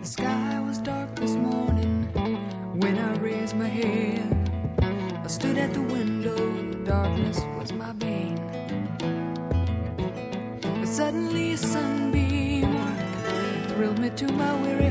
The sky was dark this morning when I raised my head. I stood at the window, the darkness was my bane. But suddenly a sunbeam thrilled me to my weary